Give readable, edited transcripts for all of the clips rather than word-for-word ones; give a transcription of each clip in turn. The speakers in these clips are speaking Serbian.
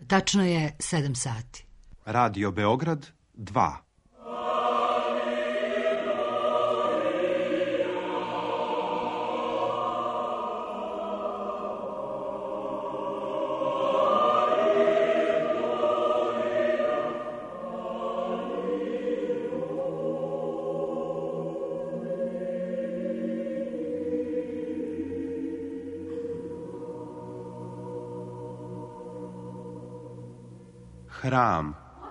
Tačno je 7 sati. Radio Beograd 2. Hram.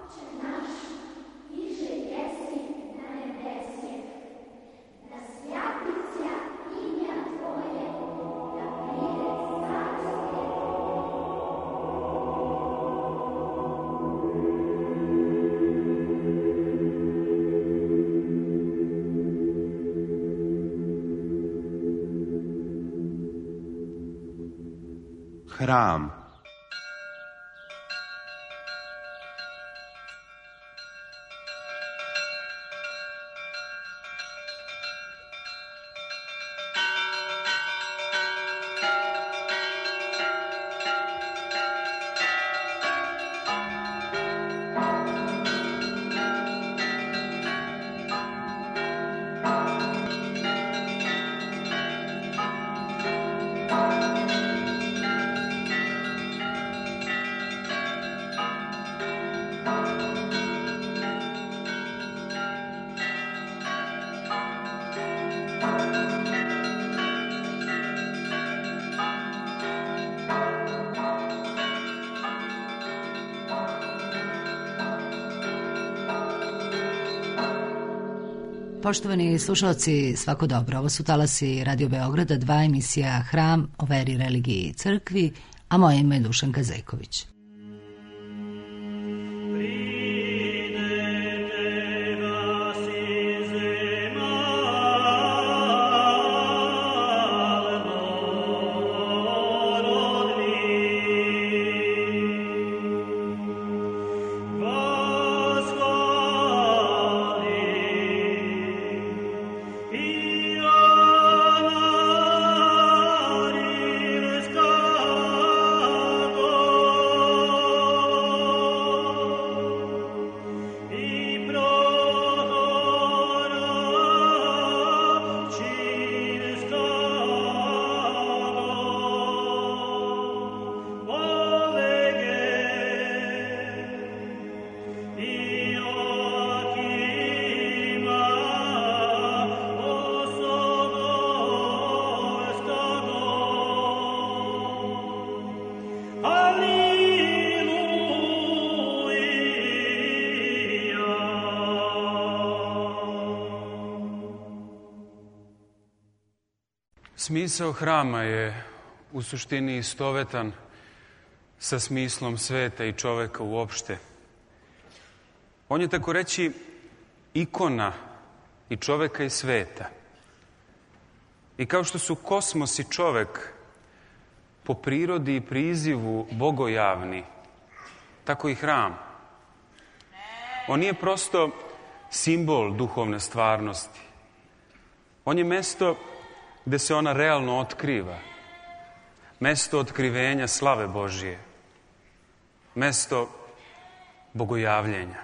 Hram. Poštovani slušalci, svako dobro. Ovo su talasi Radio Beograda 2, emisija Hram o veri, religiji i crkvi, a moje ime je Dušanka Zejković. Smisao hrama je u suštini istovetan sa smislom sveta i čoveka uopšte. On je tako reći ikona i čoveka i sveta. I kao što su kosmos i čovek po prirodi i prizivu bogojavni, tako i hram. On nije prosto simbol duhovne stvarnosti. On je mesto gde se ona realno otkriva. Mesto otkrivenja slave Božije. Mesto bogojavljenja.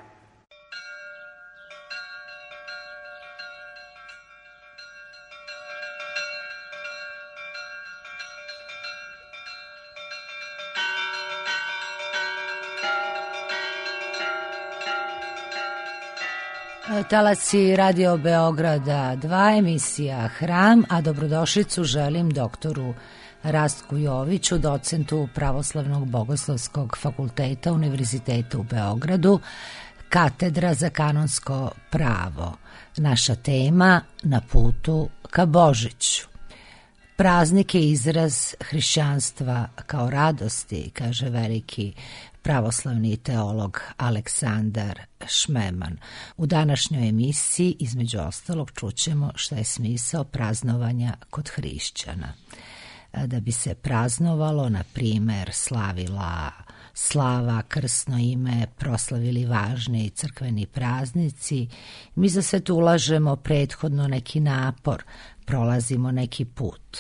Talasi Radio Beograda 2, emisija Hram, a dobrodošlicu želim doktoru Rastku Joviću, docentu Pravoslavnog bogoslovskog fakulteta Univerziteta u Beogradu, katedra za kanonsko pravo. Naša tema na putu ka Božiću. Praznik je izraz hrišćanstva kao radosti, kaže veliki pravoslavni teolog Aleksandar Šmeman. U današnjoj emisiji, između ostalog, čućemo šta je smisao praznovanja kod hrišćana. Da bi se praznovalo, na primer, slavila slava, krsno ime, proslavili važni crkveni praznici, mi za sve to ulažemo prethodno neki napor, prolazimo neki put.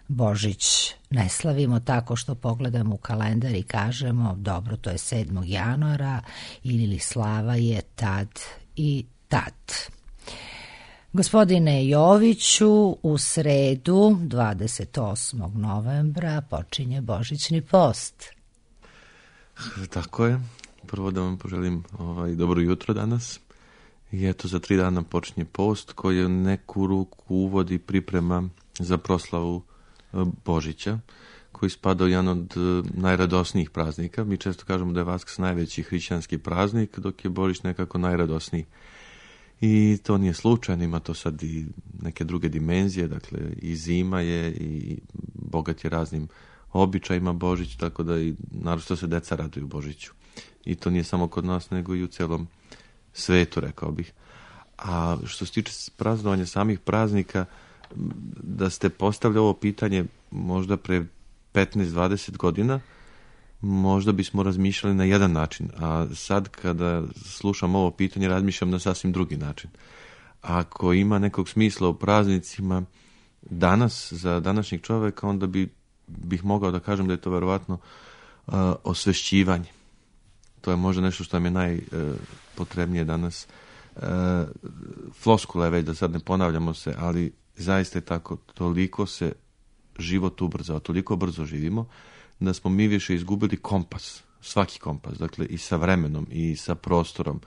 Božić ne slavimo tako što pogledamo u kalendar i kažemo dobro, to je 7. januara ili slava je tad i tad. Gospodine Joviću, u sredu 28. novembra počinje Božićni post. Tako je. Prvo da vam poželim dobro jutro danas. I eto, za 3 dana počinje post koji u neku ruku uvodi priprema za proslavu Božića, koji spada u jedan od najradosnijih praznika. Mi često kažemo da je Vaskrs najveći hrišćanski praznik, dok je Božić nekako najradosniji. I to nije slučajno, ima to sad i neke druge dimenzije, dakle i zima je i bogat je raznim običajima Božić, tako da i naročito se deca raduju Božiću. I to nije samo kod nas, nego i u celom svetu, rekao bih. A što se tiče praznovanja samih praznika, da ste postavili ovo pitanje možda pre 15-20 godina, možda bismo razmišljali na jedan način, a sad kada slušam ovo pitanje razmišljam na sasvim drugi način. Ako ima nekog smisla u praznicima danas, za današnjeg čoveka, onda bih mogao da kažem da je to verovatno osvešćivanje. To je možda nešto što nam je najpotrebnije danas. Floskula je već, da sad ne ponavljamo se, ali zaista je tako, toliko se život ubrzao, toliko brzo živimo, da smo mi više izgubili kompas, svaki kompas, dakle i sa vremenom i sa prostorom.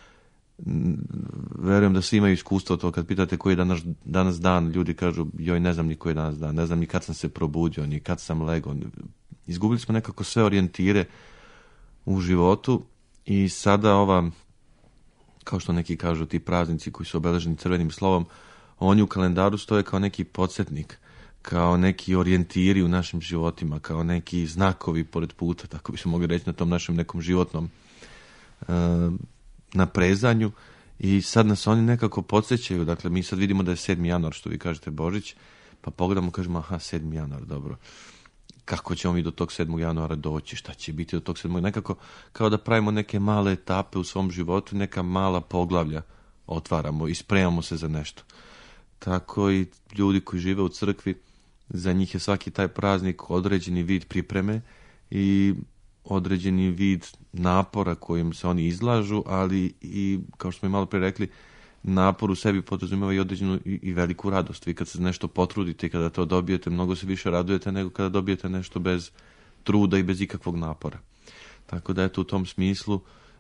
Verujem da svi imaju iskustvo to, kad pitate koji je danas dan, ljudi kažu, joj, ne znam ni koji je danas dan, ne znam ni kad sam se probudio, ni kad sam legao. Izgubili smo nekako sve orijentire u životu i sada kao što neki kažu, ti praznici koji su obeleženi crvenim slovom, oni u kalendaru stoje kao neki podsjetnik, kao neki orijentiri u našim životima, kao neki znakovi pored puta, tako bismo mogli reći, na tom našem nekom životnom naprezanju. I sad nas oni nekako podsjećaju, dakle mi sad vidimo da je 7. januar, što vi kažete Božić, pa pogledamo, kažemo, aha, 7. januar, dobro. Kako ćemo mi do tog 7. januara doći, šta će biti do tog 7. Nekako kao da pravimo neke male etape u svom životu, neka mala poglavlja otvaramo i spremamo se za nešto. Tako i ljudi koji žive u crkvi, za njih je svaki taj praznik određeni vid pripreme i određeni vid napora kojim se oni izlažu, ali i, kao što smo i malo pre rekli, napor u sebi podrazumijeva i određenu i veliku radost. Vi kad se nešto potrudite i kada to dobijete, mnogo se više radujete nego kada dobijete nešto bez truda i bez ikakvog napora. Tako da eto, u tom smislu,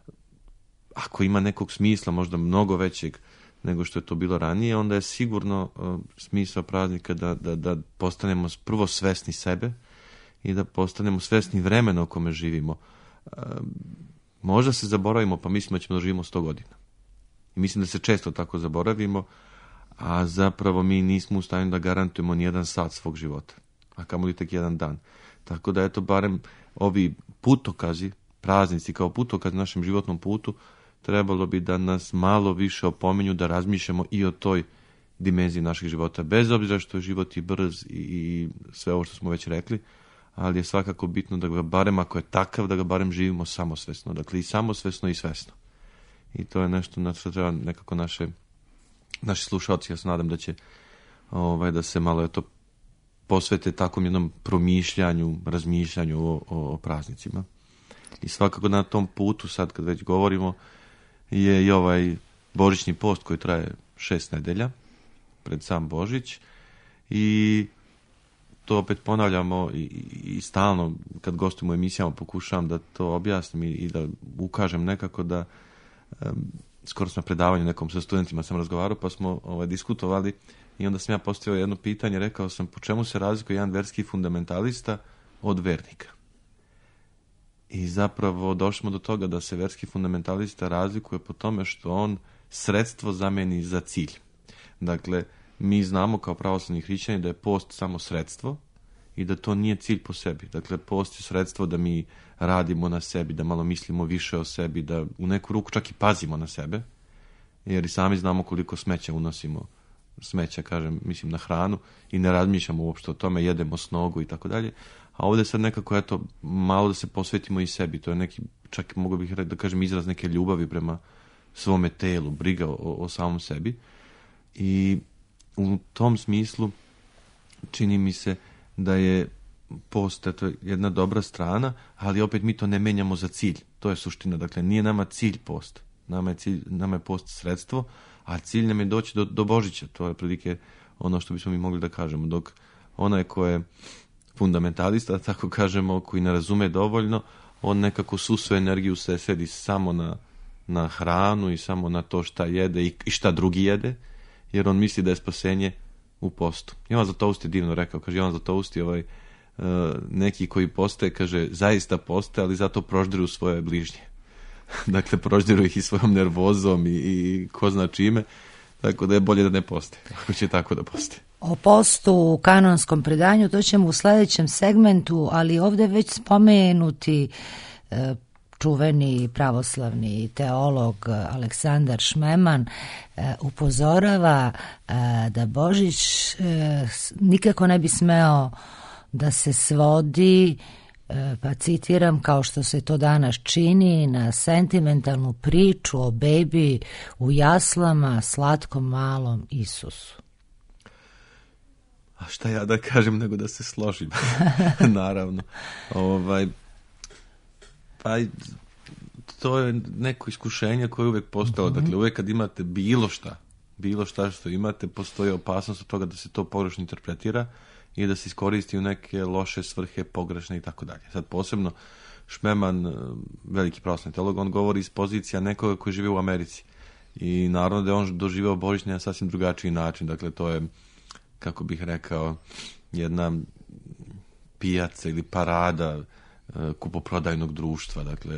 ako ima nekog smisla, možda mnogo većeg nego što je to bilo ranije, onda je sigurno smisao praznika da postanemo prvo svesni sebe i da postanemo svesni vremena u kome živimo. Možda se zaboravimo, pa mislimo da ćemo da živimo 100 godina. I mislim da se često tako zaboravimo, a zapravo mi nismo u stanju da garantujemo ni jedan sat svog života, a kamoli tek jedan dan. Tako da eto, barem ovi putokazi, praznici kao putokaz na našem životnom putu, trebalo bi da nas malo više opominju da razmišljamo i o toj dimenziji naših života. Bez obzira što je život i brz i sve ovo što smo već rekli, ali je svakako bitno da ga barem, ako je takav, da ga barem živimo samosvesno. Dakle, i samosvesno i svesno. I to je nešto na što treba nekako naši slušalci, ja se nadam da će da se malo to posvete takvom jednom promišljanju, razmišljanju o praznicima. I svakako na tom putu, sad kad već govorimo, je i ovaj Božićni post koji traje 6 nedelja pred sam Božić i to opet ponavljamo i stalno kad gostujemo u emisijama pokušavam da to objasnim i da ukažem nekako da skoro sam na predavanju nekom sa studentima sam razgovarao pa smo diskutovali i onda sam ja postavio jedno pitanje, rekao sam po čemu se razlikuje jedan verski fundamentalista od vernika. I zapravo došli smo do toga da se verski fundamentalista razlikuje po tome što on sredstvo zameni za cilj. Dakle, mi znamo kao pravoslavni hrišćani da je post samo sredstvo i da to nije cilj po sebi. Dakle, post je sredstvo da mi radimo na sebi, da malo mislimo više o sebi, da u neku ruku čak i pazimo na sebe, jer i sami znamo koliko smeća unosimo, mislim na hranu i ne razmišljamo uopšte o tome, jedemo s nogu i tako dalje. A ovdje sad nekako, eto, malo da se posvetimo i sebi. To je neki, čak mogu bih da kažem, izraz neke ljubavi prema svome telu, briga o samom sebi. I u tom smislu čini mi se da je post, to je jedna dobra strana, ali opet mi to ne menjamo za cilj. To je suština. Dakle, nije nama cilj post. Nama je post sredstvo, a cilj nam je doći do Božića. To je prilike ono što bismo mi mogli da kažemo. Dok onaj ko je fundamentalista, tako kažemo, koji ne razume dovoljno, on nekako svu svoju energiju se svedi samo na hranu i samo na to šta jede i šta drugi jede, jer on misli da je spasenje u postu. Jovan Zlatoust je divno rekao, kaže Jovan Zlatoust je neki koji postaje, kaže, zaista postaje, ali zato proždiru svoje bližnje. Dakle, proždiru ih i svojom nervozom i ko zna čime, tako da je bolje da ne postaje, ako će tako da postaje. O postu u kanonskom predanju to ćemo u sledećem segmentu, ali ovde već spomenuti čuveni pravoslavni teolog Aleksandar Šmeman upozorava da Božić nikako ne bi smeo da se svodi, pa citiram, kao što se to danas čini, na sentimentalnu priču o bebi u jaslama, slatkom malom Isusu. A šta ja da kažem nego da se složim? Naravno. Pa to je neko iskušenje koje uvek postalo. Dakle, uvek kad imate bilo šta što imate, postoji opasnost od toga da se to pogrešno interpretira i da se iskoristi u neke loše svrhe, pogrešne i tako dalje. Sad posebno Šmeman, veliki pravoslavni teolog, on govori iz pozicija nekoga koji žive u Americi. I naravno da je on doživeo Božić na sasvim drugačiji način. Dakle, to je, kako bih rekao, jedna pijaca ili parada kupoprodajnog društva. Dakle,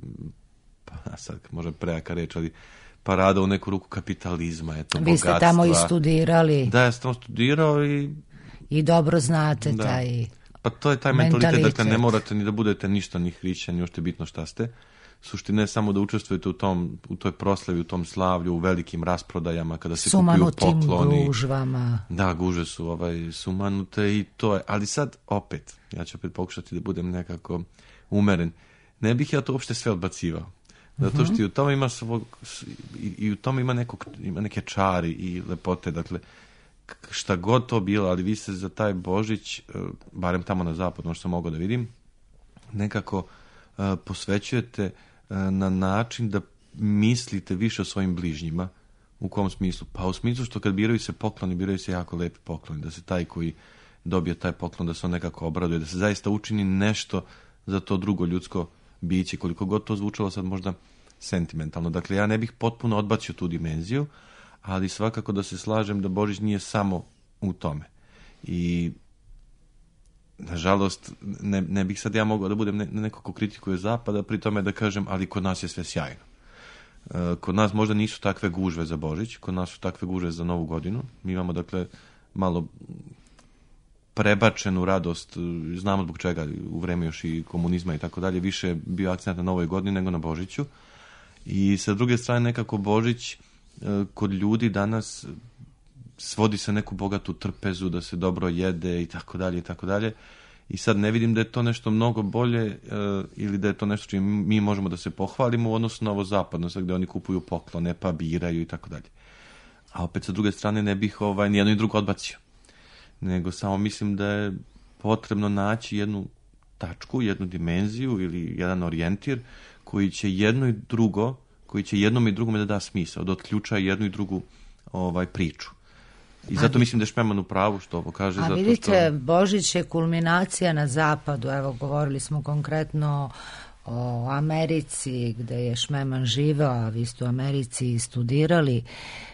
pa sad možda prejaka reč, ali parada u neku ruku kapitalizma. Eto, vi ste tamo i studirali. Da, ja sam tamo studirao i dobro znate taj pa to je taj mentalitet. Dakle, ne morate ni da budete ništa, ni hrišćani, još je bitno šta ste. Suština je samo da učestvujete u toj proslavi, u tom slavlju, u velikim rasprodajama, kada se kupuju pokloni. Sumanutim gužvama. Da, guže su sumanute i to je. Ali sad, opet, ja ću opet pokušati da budem nekako umeren. Ne bih ja to uopšte sve odbacivao. Zato što i u tome ima i u tome ima neke čari i lepote. Dakle, šta god to bilo, ali vi se za taj Božić, barem tamo na zapadu, ono što mogu da vidim, nekako posvećujete na način da mislite više o svojim bližnjima. U kom smislu? Pa u smislu što kad biraju se pokloni, biraju se jako lepi pokloni, da se taj koji dobije taj poklon, da se on nekako obraduje, da se zaista učini nešto za to drugo ljudsko biće, koliko god to zvučalo sad možda sentimentalno. Dakle, ja ne bih potpuno odbacio tu dimenziju, ali svakako da se slažem da Božić nije samo u tome. I nažalost, ne bih sad ja mogao da budem neko ko kritikuje Zapada, pri tome da kažem, ali kod nas je sve sjajno. Kod nas možda nisu takve gužve za Božić, kod nas su takve gužve za Novu godinu. Mi imamo, dakle, malo prebačenu radost, znamo zbog čega, u vreme još i komunizma i tako dalje, više je bio akcent na Novoj godini nego na Božiću. I sa druge strane nekako Božić kod ljudi danas svodi se neku bogatu trpezu, da se dobro jede i tako dalje i tako dalje. I sad ne vidim da je to nešto mnogo bolje ili da je to nešto čim mi možemo da se pohvalimo u odnosu na ovo zapadno, sad gde oni kupuju poklone, pa biraju i tako dalje. A opet sa druge strane ne bih nijedno i drugo odbacio. Nego samo mislim da je potrebno naći jednu tačku, jednu dimenziju ili jedan orijentir koji će jedno i drugo, koji će jednom i drugome da da smisao, da otključa jednu i drugu priču. I zato mislim da je Šmeman u pravu što ovo kaže. A vidite, Božić je kulminacija na zapadu. Evo, govorili smo konkretno o Americi, gde je Šmeman živeo, a vi ste u Americi studirali.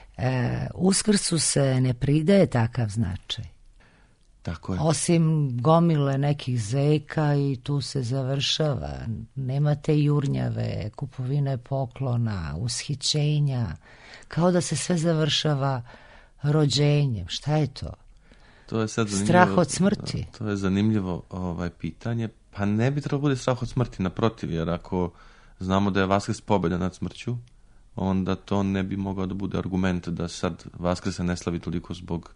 Uskrsu se ne pridaje takav značaj. Tako je. Osim gomile nekih zeka i tu se završava. Nemate jurnjave, kupovine poklona, ushićenja. Kao da se sve završava rođenjem. Šta je to? To je sad zanimljivo. Strah od smrti. To je zanimljivo pitanje. Pa ne bi trebalo bude strah od smrti, naprotiv, jer ako znamo da je Vaskrs pobjeda nad smrću, onda to ne bi mogao da bude argument da sad Vaskrs se ne slavi toliko zbog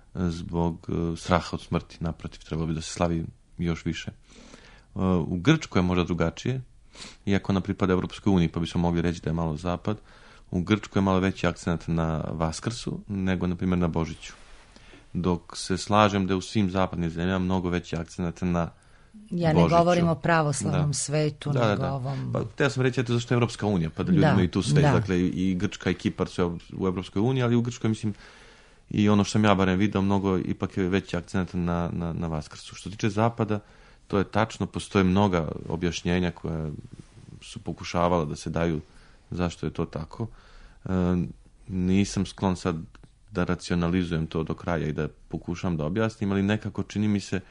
straha od smrti. Naprotiv, trebalo bi da se slavi još više. U Grčkoj je možda drugačije, iako ona pripada Evropskoj uniji, pa bismo mogli reći da je malo zapad. U Grčkoj je malo veći akcent na Vaskrsu nego, na primjer, na Božiću. Dok se slažem da je u svim zapadnim zemljama mnogo veći akcenat na Ja ne Božiću. govorim o pravoslavnom Da. svetu, Da. nego ovom... Pa, htio sam reći zašto je Evropska unija, pa da ljudi Da, imaju tu sve. da. Dakle, i Grčka i Kipar su u Evropskoj uniji, ali u Grčkoj, mislim, i ono što sam ja barem vidio, mnogo ipak je veći akcent na Vaskrsu. Što se tiče Zapada, to je tačno, postoje mnoga objašnjenja koja su pokušavala da se daju zašto je to tako. Nisam sklon sad da racionalizujem to do kraja i da pokušam da objasnim, ali nekako čini mi se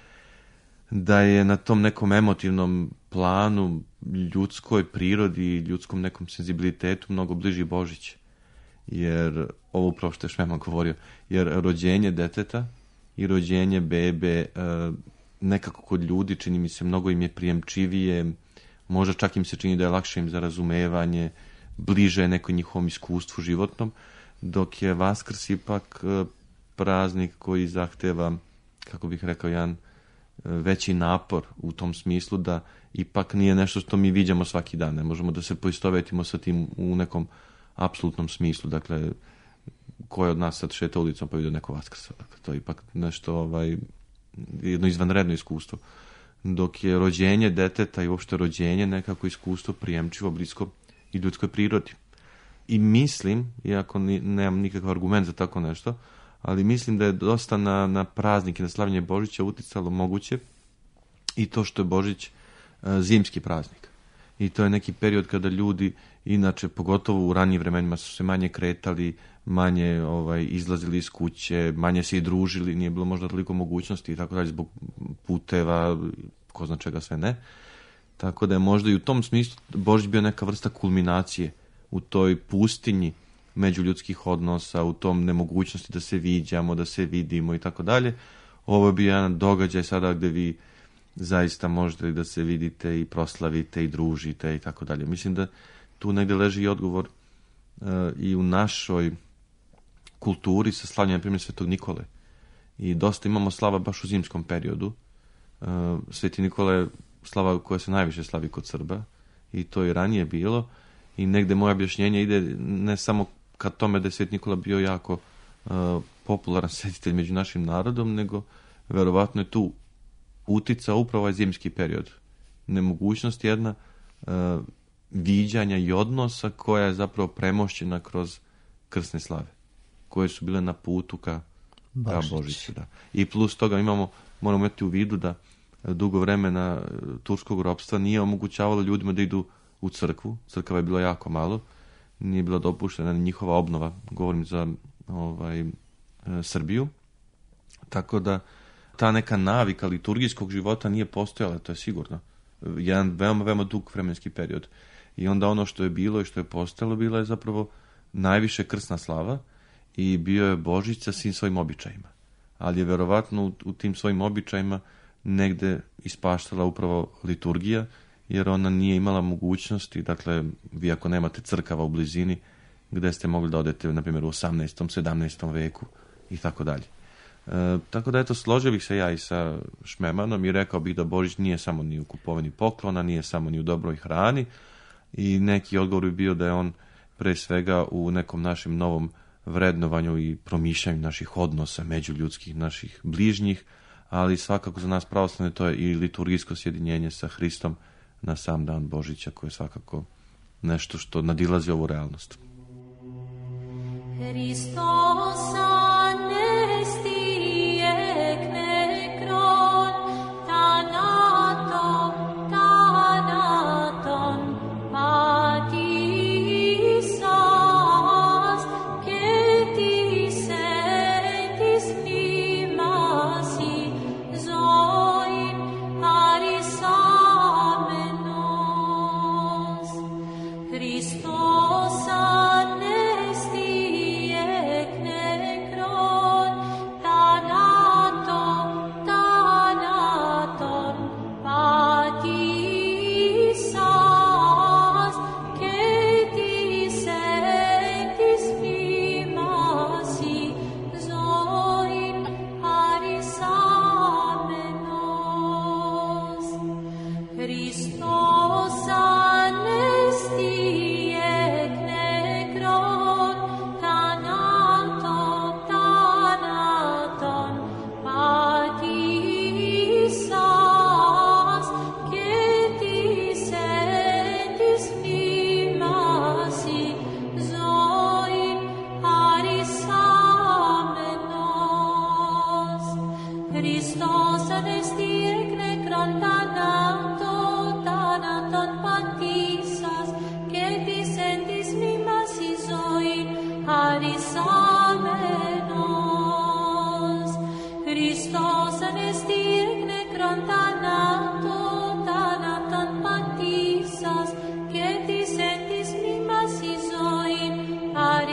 da je na tom nekom emotivnom planu ljudskoj prirodi, ljudskom nekom senzibilitetu mnogo bliži Božić. Jer, ovo upravo što je Šmeman govorio, jer rođenje deteta i rođenje bebe nekako kod ljudi, čini mi se, mnogo im je prijemčivije, možda čak im se čini da je lakše im za razumevanje, bliže neko njihovom iskustvu životnom, dok je Vaskrs ipak praznik koji zahteva, kako bih rekao, jedan veći napor u tom smislu da ipak nije nešto što mi viđamo svaki dan. Ne možemo da se poistovetimo sa tim u nekom apsolutnom smislu. Dakle, ko je od nas sad šeta ulicom pa vidio neko Vaskrsa. Dakle, to je ipak nešto, jedno izvanredno iskustvo. Dok je rođenje deteta i uopšte rođenje nekako iskustvo prijemčivo, blisko i ljudskoj prirodi. I mislim, iako nemam nikakav argument za tako nešto, ali mislim da je dosta na praznike, na slavljenje Božića uticalo moguće i to što je Božić zimski praznik. I to je neki period kada ljudi, inače pogotovo u ranijim vremenima, su se manje kretali, manje izlazili iz kuće, manje se i družili, nije bilo možda toliko mogućnosti i tako dalje zbog puteva, ko zna čega sve ne. Tako da je možda i u tom smislu Božić bio neka vrsta kulminacije u toj pustinji međuljudskih odnosa, u tom nemogućnosti da se viđamo, da se vidimo i tako dalje. Ovo je bio jedan događaj sada gde vi zaista možete da se vidite i proslavite i družite i tako dalje. Mislim da tu negde leži i odgovor i u našoj kulturi sa slavljanjem, na primjer, Svetog Nikole. I dosta imamo slava baš u zimskom periodu. Sveti Nikola je slava koja se najviše slavi kod Srba i to je ranije bilo. I negde moje objašnjenje ide ne samo ka tome da je Sveti Nikola bio jako popularan svetitelj među našim narodom, nego verovatno je tu uticao upravo ovaj zimski period. Nemogućnost jedna viđanja i odnosa koja je zapravo premošćena kroz krsne slave, koje su bile na putu ka Božiću. Da. I plus toga moramo imati u vidu da dugo vremena turskog ropstva nije omogućavalo ljudima da idu u crkvu. Crkva je bila jako malo. Nije bila dopuštena njihova obnova. Govorim za Srbiju. Tako da ta neka navika liturgijskog života nije postojala, to je sigurno. Jedan veoma, veoma dug vremenski period. I onda ono što je bilo i što je postojalo, bila je zapravo najviše krsna slava i bio je Božić sa svim svojim običajima. Ali je verovatno u tim svojim običajima negde ispaštala upravo liturgija, jer ona nije imala mogućnosti, dakle, vi ako nemate crkava u blizini, gde ste mogli da odete, na primjer, u 18. 17. veku i tako dalje. Tako da, eto, složio bih se ja i sa Šmemanom i rekao bih da Božić nije samo ni u kupovini poklona, nije samo ni u dobroj hrani i neki odgovor bi bio da je on pre svega u nekom našem novom vrednovanju i promišljanju naših odnosa međuljudskih, naših bližnjih, ali svakako za nas pravoslavne to je i liturgijsko sjedinjenje sa Hristom na sam dan Božića, koje je svakako nešto što nadilazi ovu realnost. Hristos anesti ec necro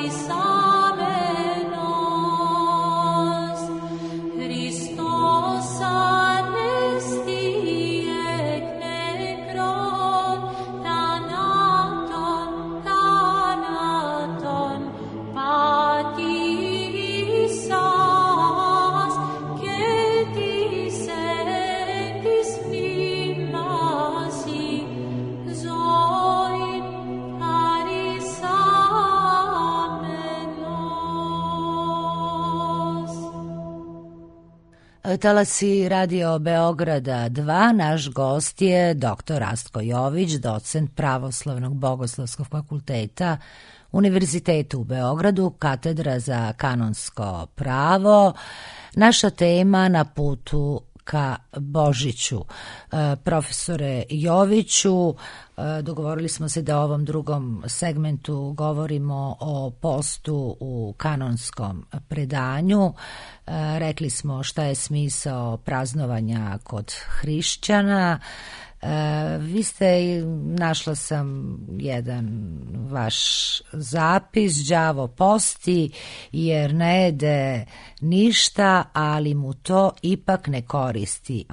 Talasi Radio Beograda 2, naš gost je dr. Rastko Jović, docent Pravoslavnog bogoslovskog fakulteta Univerzitetu u Beogradu, katedra za kanonsko pravo. Naša tema na putu ka Božiću. Profesore Joviću, dogovorili smo se da u ovom drugom segmentu govorimo o postu u kanonskom predanju. Rekli smo šta je smisao praznovanja kod hrišćana. Vi ste, našla sam jedan vaš zapis, đavo posti jer ne jede ništa, ali mu to ipak ne koristi.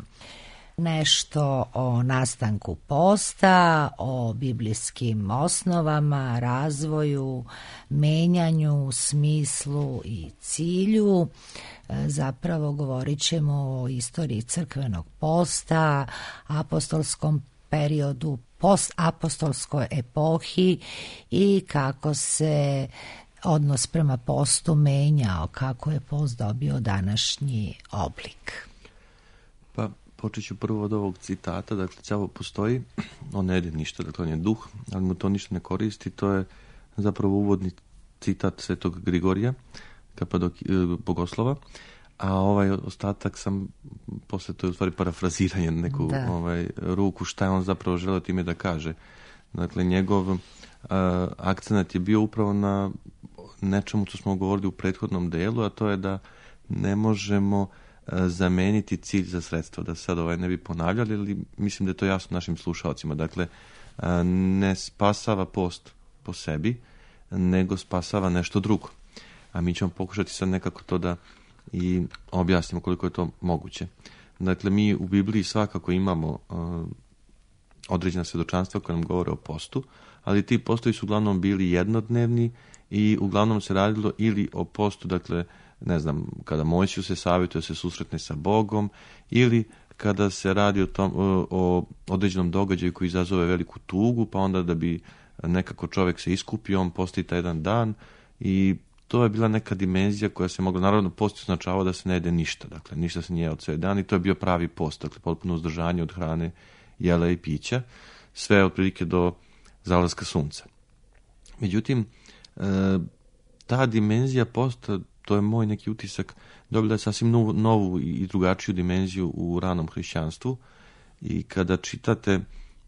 Nešto o nastanku posta, o biblijskim osnovama, razvoju, menjanju, smislu i cilju. Zapravo govorit ćemo o istoriji crkvenog posta, apostolskom periodu, postapostolskoj epohi i kako se odnos prema postu menjao, kako je post dobio današnji oblik. Pa počet ću prvo od ovog citata, dakle đavo postoji, on ne jede ništa, dakle on je duh, ali mu to ništa ne koristi, to je zapravo uvodni citat svetog Grigorija, bogoslova, a ovaj ostatak sam, posle to je u stvari parafraziranje na neku ruku, šta je on zapravo želeo time da kaže. Dakle, njegov akcenat je bio upravo na nečemu što smo govorili u prethodnom delu, a to je da ne možemo zameniti cilj za sredstvo, da sad ne bi ponavljali, ali mislim da je to jasno našim slušalcima. Dakle, ne spasava post po sebi, nego spasava nešto drugo. A mi ćemo pokušati sad nekako to da i objasnimo koliko je to moguće. Dakle, mi u Bibliji svakako imamo određena svjedočanstva koja nam govore o postu, ali ti postoji su uglavnom bili jednodnevni i uglavnom se radilo ili o postu, dakle, ne znam, kada Mojsiju se savjetuje se susretne sa Bogom, ili kada se radi o određenom događaju koji izazove veliku tugu, pa onda da bi nekako čovjek se iskupio, on posti taj jedan dan i to je bila neka dimenzija koja se mogla, naravno post označavao da se ne jede ništa, dakle ništa se nije jeo cijeli dan i to je bio pravi post, dakle potpuno uzdržanje od hrane, jela i pića, sve otprilike do zalaska sunca. Međutim, ta dimenzija posta, to je moj neki utisak, dobila je sasvim novu i drugačiju dimenziju u ranom hrišćanstvu i kada čitate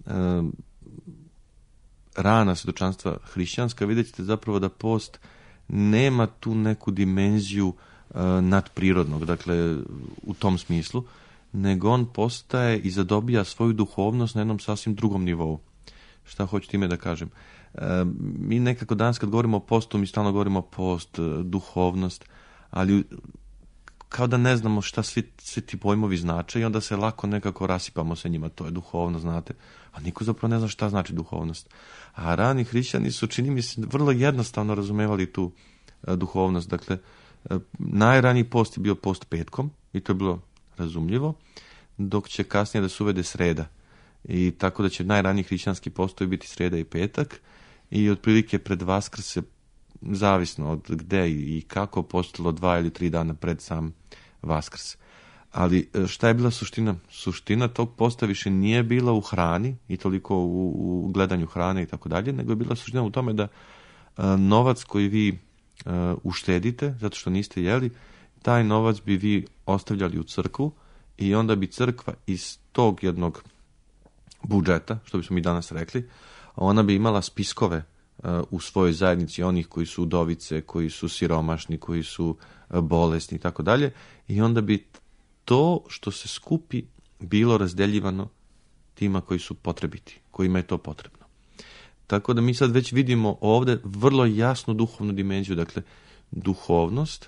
rana svjedočanstva hrišćanska, vidjet ćete zapravo da post nema tu neku dimenziju nadprirodnog, dakle u tom smislu, nego on postaje i zadobija svoju duhovnost na jednom sasvim drugom nivou. Šta hoću time da kažem? Mi nekako danas kad govorimo o postu, mi stalno govorimo post, duhovnost, ali kao da ne znamo šta svi ti pojmovi znače i onda se lako nekako rasipamo sa njima, to je duhovnost, znate, a niko zapravo ne zna šta znači duhovnost. A rani hrišćani su, čini mi se, vrlo jednostavno razumevali tu duhovnost. Dakle, najraniji post je bio post petkom i to je bilo razumljivo, dok će kasnije da se uvede sreda. I tako da će najraniji hrišćanski postoji biti sreda i petak i otprilike pred Vaskrs se, zavisno od gde i kako, postalo 2 ili 3 dana pred sam Vaskrs. Ali šta je bila suština? Suština tog posta više nije bila u hrani i toliko u gledanju hrane i tako dalje, nego je bila suština u tome da novac koji vi uštedite, zato što niste jeli, taj novac bi vi ostavljali u crkvu i onda bi crkva iz tog jednog budžeta, što bismo mi danas rekli, ona bi imala spiskove u svojoj zajednici onih koji su udovice, koji su siromašni, koji su bolesni i tako dalje, i onda bi to što se skupi bilo razdeljivano tima koji su potrebiti, kojima je to potrebno. Tako da mi sad već vidimo ovdje vrlo jasnu duhovnu dimenziju. Dakle, duhovnost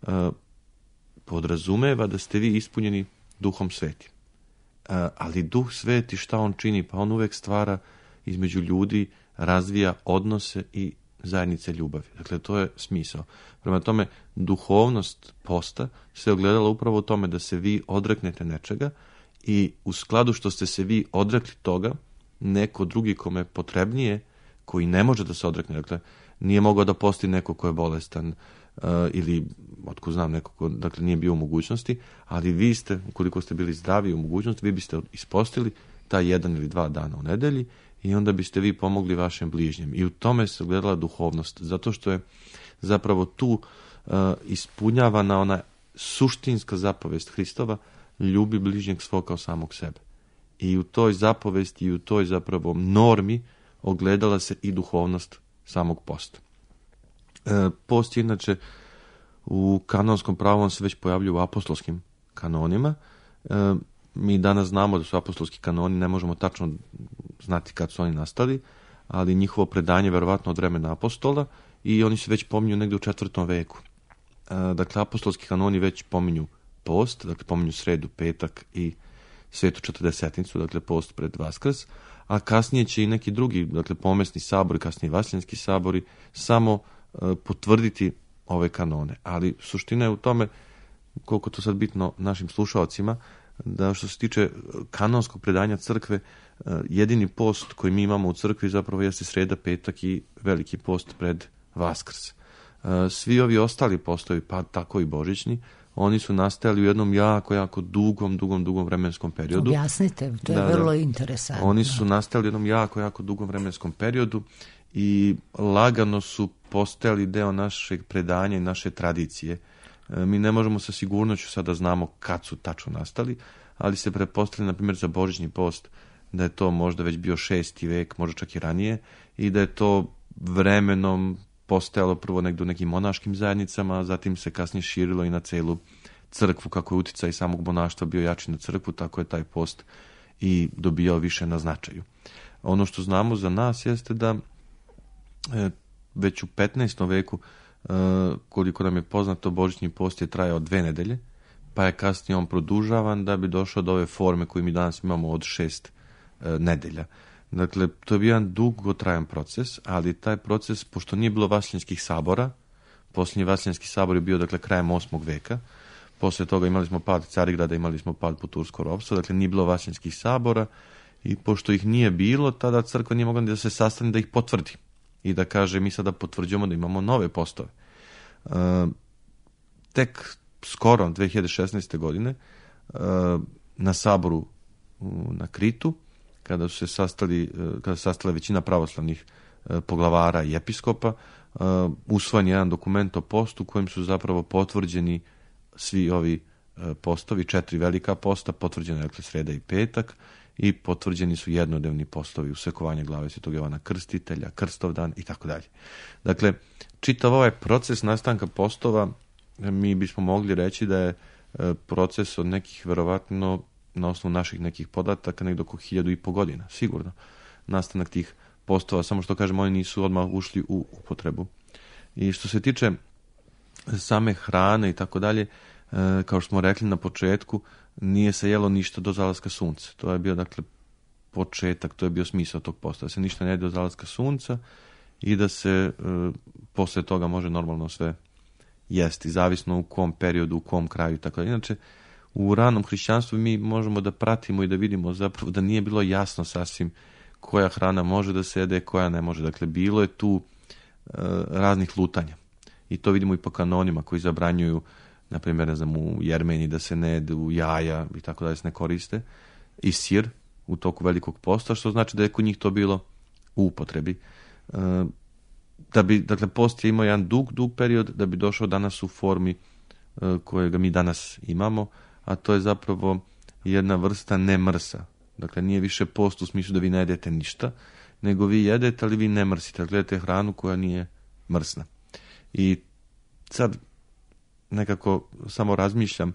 podrazumeva da ste vi ispunjeni Duhom Svetim. Ali Duh Sveti šta on čini? Pa on uvek stvara između ljudi, razvija odnose i zajednice ljubavi. Dakle, to je smisao. Prema tome, duhovnost posta se ogledala upravo u tome da se vi odreknete nečega i u skladu što ste se vi odrekli toga, neko drugi kome je potrebnije, koji ne može da se odrekne, dakle, nije mogao da posti neko ko je bolestan ili, otko znam, neko ko, dakle, nije bio u mogućnosti, ali vi ste, ukoliko ste bili zdravi u mogućnosti, vi biste ispostili taj 1 ili 2 dana u nedelji i onda biste vi pomogli vašem bližnjem. I u tome se gledala duhovnost, zato što je zapravo tu ispunjavana ona suštinska zapovest Hristova, ljubi bližnjeg svog kao samog sebe. I u toj zapovesti i u toj zapravo normi ogledala se i duhovnost samog posta. Post je inače u kanonskom pravu, on se već pojavljuje u apostolskim kanonima. Mi danas znamo da su apostolski kanoni, ne možemo tačno znati kad su oni nastali, ali njihovo predanje je verovatno od vremena apostola i oni se već pominju negdje u 4. veku. Dakle, apostolski kanoni već pominju post, dakle pominju sredu, petak i svetu četrdesetnicu, dakle post pred Vaskrs, a kasnije će i neki drugi, dakle pomesni sabori, kasnije vaseljenski sabori, samo potvrditi ove kanone. Ali suština je u tome, koliko to sad bitno našim slušalcima, da što se tiče kanonskog predanja crkve, jedini post koji mi imamo u crkvi zapravo jeste sreda, petak i veliki post pred Vaskrs. Svi ovi ostali postovi, pa tako i božićni, oni su nastajali u jednom jako dugom vremenskom periodu. Objasnite, to je vrlo interesantno. Oni su nastajali u jednom jako dugom vremenskom periodu i lagano su postajali deo našeg predanja i naše tradicije. Mi ne možemo sa sigurnošću sada znamo kad su tačno nastali, ali se pretpostavlja, na primjer, za božićni post da je to možda već bio 6. vek, možda čak i ranije, i da je to vremenom postojalo prvo negdje u nekim monaškim zajednicama, a zatim se kasnije širilo i na celu crkvu, kako je uticaj samog monaštva bio jači na crkvu, tako je taj post i dobijao više na značaju. Ono što znamo za nas jeste da već u 15. veku, koliko nam je poznato, božićni post je trajao 2 nedelje, pa je kasnije on produžavan da bi došao do ove forme koju mi danas imamo od 6 nedelja. Dakle, to je bio jedan dugotrajan proces, ali taj proces, pošto nije bilo vaseljenskih sabora, posljednji vaseljenski sabor je bio, dakle, krajem 8. veka, poslije toga imali smo pad Carigrada, imali smo pad po tursko ropstvo, dakle, nije bilo vaseljenskih sabora i pošto ih nije bilo, tada crkva nije mogla da se sastane da ih potvrdi i da kaže mi sada potvrđujemo da imamo nove postove. Tek skoro, 2016. godine, na saboru na Kritu, kada se sastala većina pravoslavnih poglavara i episkopa, usvojen jedan dokument o postu kojim su zapravo potvrđeni svi ovi postovi, 4 velika posta, potvrđena je, dakle, sreda i petak, i potvrđeni su jednodnevni postovi, usekovanje glave Svetog Jovana Krstitelja, Krstovdan i tako dalje. Dakle, čitav ovaj proces nastanka postova, mi bismo mogli reći da je proces od nekih, verovatno, na osnovu naših nekih podataka, negdje oko 1500 godina, sigurno, nastanak tih postova, samo što kažem, oni nisu odmah ušli u upotrebu. I što se tiče same hrane i tako dalje, kao što smo rekli na početku, nije se jelo ništa do zalaska sunca. To je bio, dakle, početak, to je bio smisao tog posta, da se ništa ne jede do zalaska sunca i da se posle toga može normalno sve jesti, zavisno u kom periodu, u kom kraju i tako dalje. Inače, u ranom hrišćanstvu mi možemo da pratimo i da vidimo zapravo da nije bilo jasno sasvim koja hrana može da se jede, koja ne može. Dakle, bilo je tu raznih lutanja. I to vidimo i po kanonima koji zabranjuju, na primjer, ne znam, u Jermeniji da se ne jedu jaja i tako da se ne koriste, i sir u toku velikog posta, što znači da je kod njih to bilo u upotrebi. Da bi, dakle, post je imao jedan dug period da bi došao danas u formi kojega mi danas imamo, a to je zapravo jedna vrsta nemrsa. Dakle, nije više post u smislu da vi ne jedete ništa, nego vi jedete, ali vi ne mrsite. Gledate hranu koja nije mrsna. I sad nekako samo razmišljam,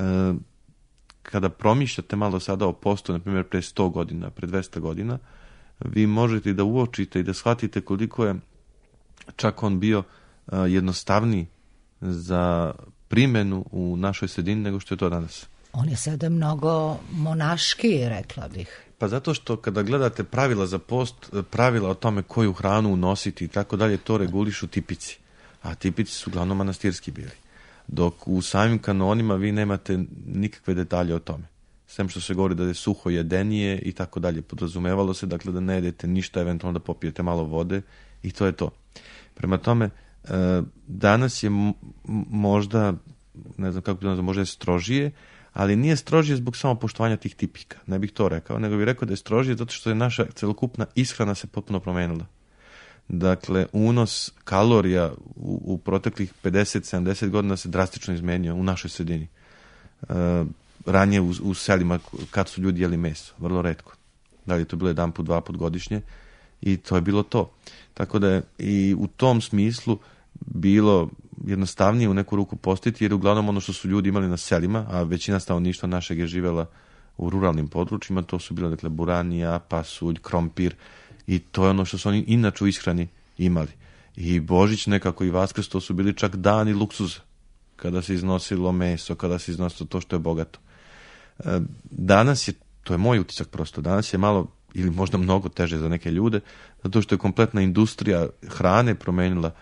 kada promišljate malo sada o postu, na primjer, pre 100 godina, pre 200 godina, vi možete da uočite i da shvatite koliko je čak on bio jednostavniji za primjenu u našoj sredini nego što je to danas. On je sada mnogo monaškiji, rekla bih. Pa zato što kada gledate pravila za post, pravila o tome koju hranu unositi i tako dalje, to regulišu tipici. A tipici su uglavnom manastirski bili. Dok u samim kanonima vi nemate nikakve detalje o tome. Sem što se govori da je suho jedenije i tako dalje. Podrazumevalo se dakle da ne jedete ništa, eventualno da popijete malo vode i to je to. Prema tome, danas je možda, ne znam kako bi nazvao, možda je strožije, ali nije strožije zbog samo poštovanja tih tipika. Ne bih to rekao, nego bih rekao da je strožije zato što je naša celokupna ishrana se potpuno promenila. Dakle, unos kalorija u proteklih 50-70 godina se drastično izmenio u našoj sredini. Ranije u selima kad su ljudi jeli meso, vrlo retko. Da li je to bilo 1 put, 2 put godišnje i to je bilo to. Tako da je i u tom smislu bilo jednostavnije u neku ruku postiti, jer uglavnom ono što su ljudi imali na selima, a većina stanovništva našeg je živjela u ruralnim područjima, to su bilo dakle buranija, pasulj, krompir i to je ono što su oni inače u ishrani imali. I Božić nekako i Vaskrs, to su bili čak dani luksuza, kada se iznosilo meso, kada se iznosilo to što je bogato. Danas je, to je moj utisak prosto, danas je malo ili možda mnogo teže za neke ljude, zato što je kompletna industrija hrane promenila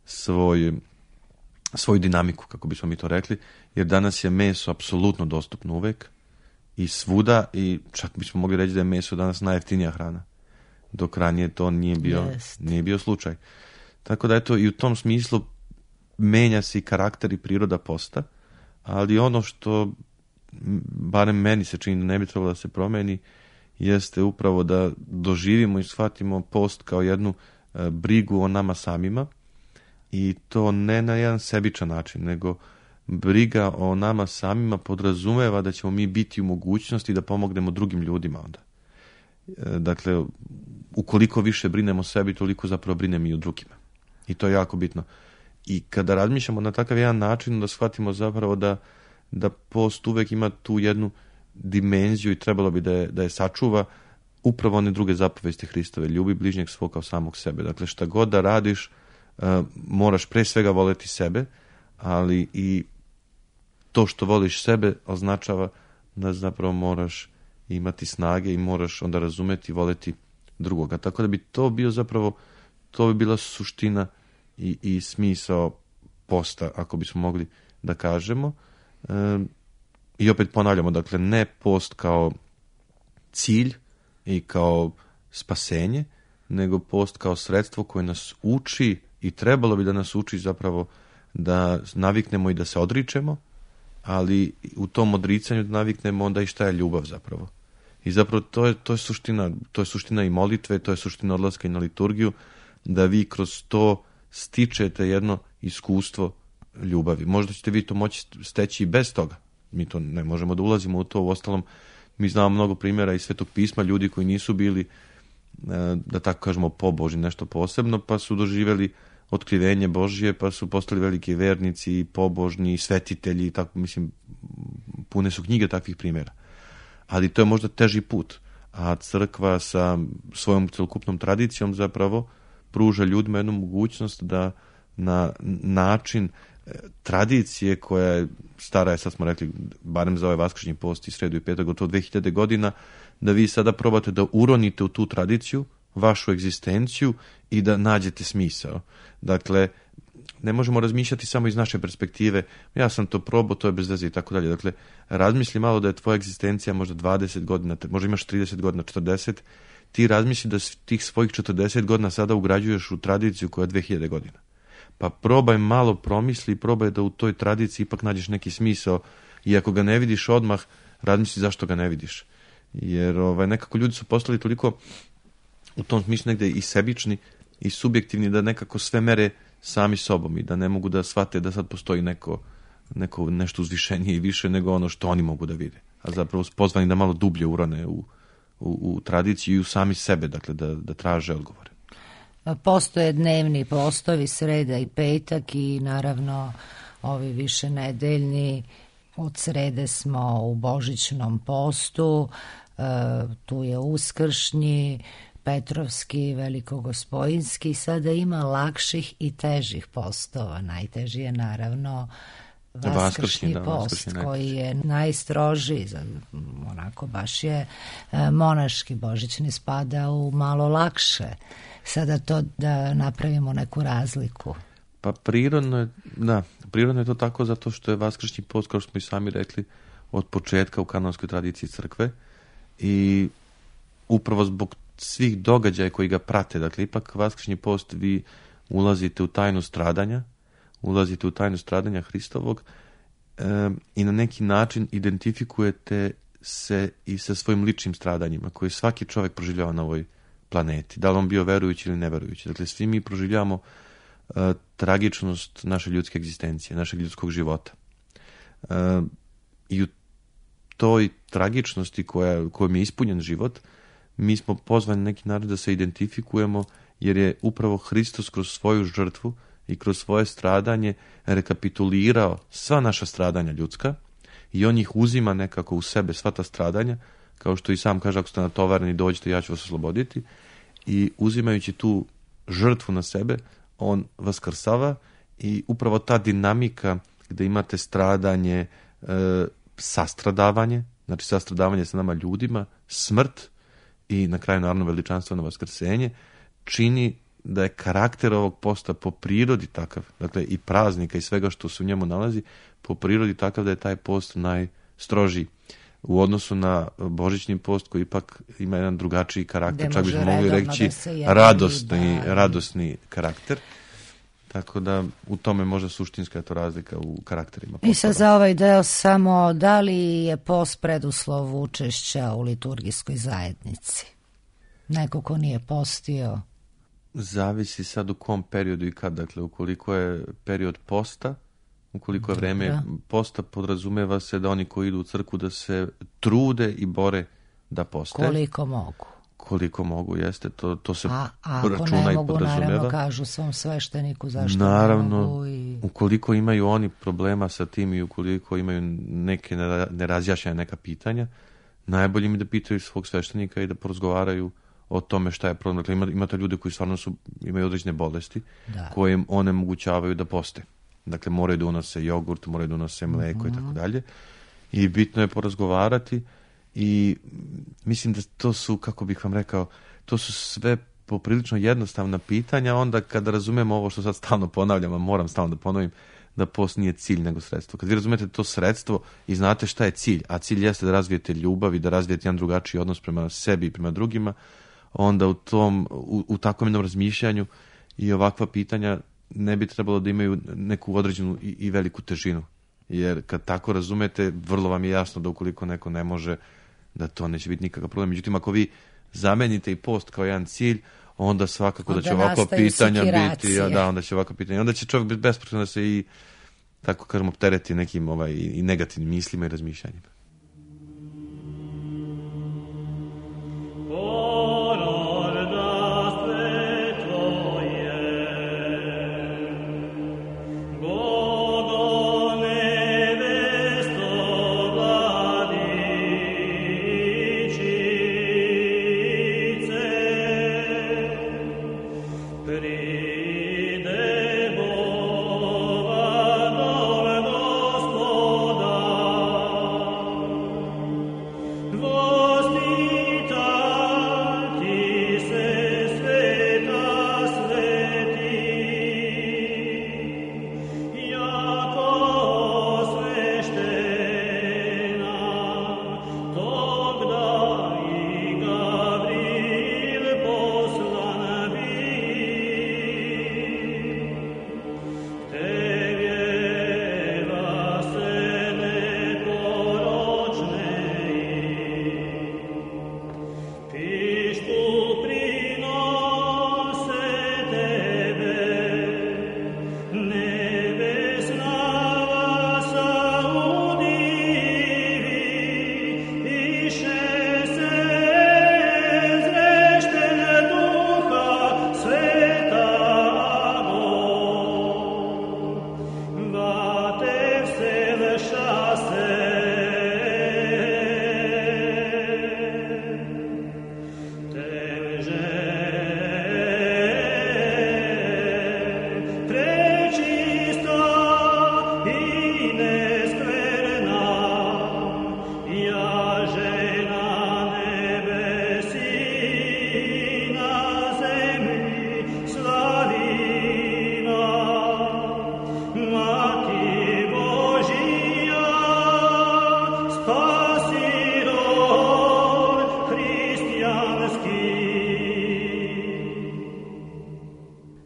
svoju dinamiku, kako bismo mi to rekli, jer danas je meso apsolutno dostupno uvek i svuda i čak bismo mogli reći da je meso danas najjeftinija hrana, dok ranije to nije bio slučaj. Tako da eto i u tom smislu menja se i karakter i priroda posta, ali ono što barem meni se čini da ne bi trebalo da se promeni jeste upravo da doživimo i shvatimo post kao jednu brigu o nama samima i to ne na jedan sebičan način, nego briga o nama samima podrazumeva da ćemo mi biti u mogućnosti da pomognemo drugim ljudima onda. Dakle, ukoliko više brinemo o sebi, toliko zapravo brinemo i o drugima. I to je jako bitno. I kada razmišljamo na takav jedan način, da shvatimo zapravo da post uvek ima tu jednu dimenziju i trebalo bi da je sačuva upravo one druge zapovesti Hristove, ljubi bližnjeg svog kao samog sebe. Dakle, šta god da radiš, moraš pre svega voleti sebe, ali i to što voliš sebe označava da zapravo moraš imati snage i moraš onda razumeti i voleti drugoga. Tako da bi to bio zapravo, to bi bila suština i smisao posta, ako bismo mogli da kažemo. I opet ponavljamo, dakle, ne post kao cilj i kao spasenje, nego post kao sredstvo koje nas uči i trebalo bi da nas uči zapravo da naviknemo i da se odričemo, ali u tom odricanju da naviknemo onda i šta je ljubav zapravo. I zapravo to je suština i molitve, to je suština odlaska i na liturgiju, da vi kroz to stičete jedno iskustvo ljubavi. Možda ćete vi to moći steći i bez toga. Mi to ne možemo da ulazimo u to. Uostalom, mi znamo mnogo primjera iz Svetog pisma, ljudi koji nisu bili, da tako kažemo, pobožni, nešto posebno, pa su doživjeli otkrivenje Božje, pa su postali veliki vernici, pobožni, svetitelji i tako, mislim, pune su knjige takvih primjera. Ali to je možda teži put. A crkva sa svojom celokupnom tradicijom zapravo pruža ljudima jednu mogućnost da na način tradicije koja je stara, sad smo rekli, barem za ovaj vaskršnji post i sredu i petak, gotovo 2000 godina, da vi sada probate da uronite u tu tradiciju vašu egzistenciju i da nađete smisao. Dakle, ne možemo razmišljati samo iz naše perspektive, ja sam to probao, to je bez veze i tako dalje. Dakle, razmisli malo da je tvoja egzistencija možda 20 godina, možda imaš 30 godina, 40, ti razmisli da tih svojih 40 godina sada ugrađuješ u tradiciju koja je 2000 godina. Pa probaj malo promisli, probaj da u toj tradiciji ipak nađeš neki smisao i ako ga ne vidiš odmah, razmisli zašto ga ne vidiš. Jer nekako ljudi su postali toliko u tom smislu negde i sebični i subjektivni da nekako sve mere sami sobom i da ne mogu da shvate da sad postoji neko nešto uzvišenije i više nego ono što oni mogu da vide. A zapravo su pozvani da malo dublje urone u tradiciju i u sami sebe, dakle da traže odgovore. Postoje dnevni postovi, sreda i petak i naravno ovi više nedeljni. Od srede smo u božićnom postu, tu je uskršnji, Petrovski, Velikogospojinski, sada ima lakših i težih postova. Najteži je naravno Vaskršnji post, koji je najstrožiji, onako baš je monaški. Božićni spada u malo lakše. Sada to da napravimo neku razliku. Pa prirodno je to tako zato što je Vaskršnji post, kao što smo i sami rekli, od početka u kanonskoj tradiciji crkve i upravo zbog svih događaja koji ga prate. Dakle, ipak Vaskršnji post vi ulazite u tajnu stradanja Hristovog i na neki način identifikujete se i sa svojim ličnim stradanjima koje svaki čovjek proživljava na ovoj planeti. Da li on bio verujući ili neverujući. Dakle, svi mi proživljavamo tragičnost naše ljudske egzistencije, našeg ljudskog života. I u toj tragičnosti kojom je ispunjen život, mi smo pozvani na neki način da se identifikujemo, jer je upravo Hristos kroz svoju žrtvu i kroz svoje stradanje rekapitulirao sva naša stradanja ljudska i on ih uzima nekako u sebe, sva ta stradanja, kao što i sam kaže, ako ste natovareni, dođite, ja ću vas osloboditi, i uzimajući tu žrtvu na sebe, on vaskrsava i upravo ta dinamika gdje imate stradanje, sastradavanje, znači sastradavanje sa nama ljudima, smrt i na kraju naravno veličanstveno vaskrsenje, čini da je karakter ovog posta po prirodi takav, dakle i praznika i svega što se u njemu nalazi, po prirodi takav da je taj post najstrožiji u odnosu na božićni post koji ipak ima jedan drugačiji karakter, čak bismo mogli reći radosni karakter. Tako da u tome možda suštinska je to razlika u karakterima postova. I sad za ovaj deo samo, da li je post preduslov učešća u liturgijskoj zajednici? Neko ko nije postio? Zavisi sad u kom periodu i kad. Dakle, ukoliko je period posta, ukoliko je vreme posta, podrazumeva se da oni koji idu u crkvu da se trude i bore da poste. Koliko mogu, jeste, to se računa i podrazumeva. A ako ne mogu, naravno, kažu svom svešteniku zašto naravno, ne mogu. Ukoliko imaju oni problema sa tim i ukoliko imaju neke nerazjašnjene neka pitanja, najbolje im da pitaju svog sveštenika i da porazgovaraju o tome šta je problem. Dakle, imate ljude koji stvarno imaju određene bolesti koje im onemogućavaju da poste. Dakle, moraju da unose jogurt, moraju da unose mleko i tako dalje. I bitno je porazgovarati i mislim da to su, kako bih vam rekao, to su sve poprilično jednostavna pitanja. Onda kada razumemo ovo što sad stalno ponavljam, a moram stalno da ponovim, da post nije cilj nego sredstvo. Kad vi razumete to sredstvo i znate šta je cilj, a cilj jeste da razvijete ljubav i da razvijete jedan drugačiji odnos prema sebi i prema drugima, onda u takvom jednom razmišljanju i ovakva pitanja ne bi trebalo da imaju neku određenu i veliku težinu. Jer kad tako razumete, vrlo vam je jasno da ukoliko neko ne može, da to neće biti nikakav problem. Međutim, ako vi zamenite i post kao jedan cilj, onda svakako da će ovakva pitanja biti, onda će ovakva pitanja, onda će čovjek biti bespotrebno da se i, tako kažemo, optereti nekim i negativnim mislima i razmišljanjima.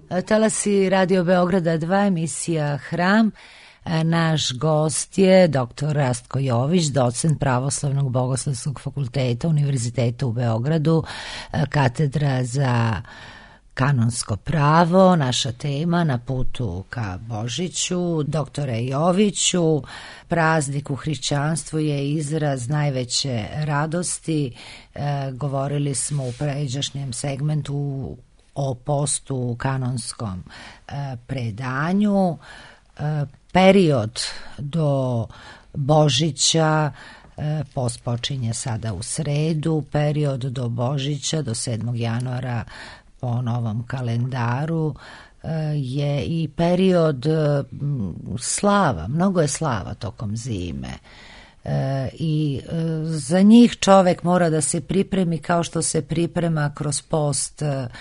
Talasi Radio Beograda 2, emisija Hram. Naš gost je dr. Rastko Jović, docent Pravoslavnog bogoslovskog fakulteta Univerziteta u Beogradu, katedra za kanonsko pravo. Naša tema na putu ka Božiću. Doktore Joviću, praznik u hrišćanstvu je izraz najveće radosti. Govorili smo u pređašnjem segmentu o postu u kanonskom predanju. Period do Božića, post počinje sada u sredu, period do Božića, do 7. januara po novom kalendaru, je i period slava, mnogo je slava tokom zime. I za njih čovek mora da se pripremi kao što se priprema kroz post